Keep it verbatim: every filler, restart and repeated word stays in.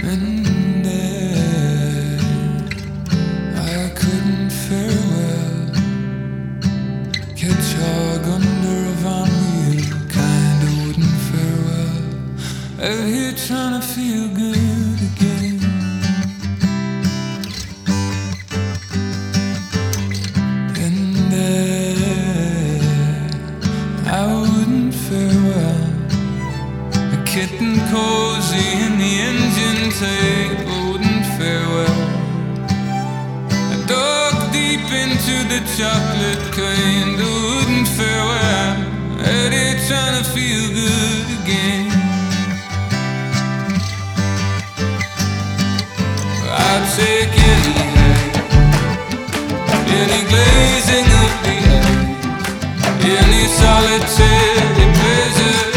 And there I couldn't fare well. Catch hog under a van wheel, kinda wouldn't fare well. Out here trying to feel good again. And there I wouldn't fare well. A kitten cozy in the engine tape wouldn't fare well. I dug deep into the chocolate kind wouldn't fare well. Out here trying to feel good again. I'll take any high, any glazing of the eye, any solitary pleasure.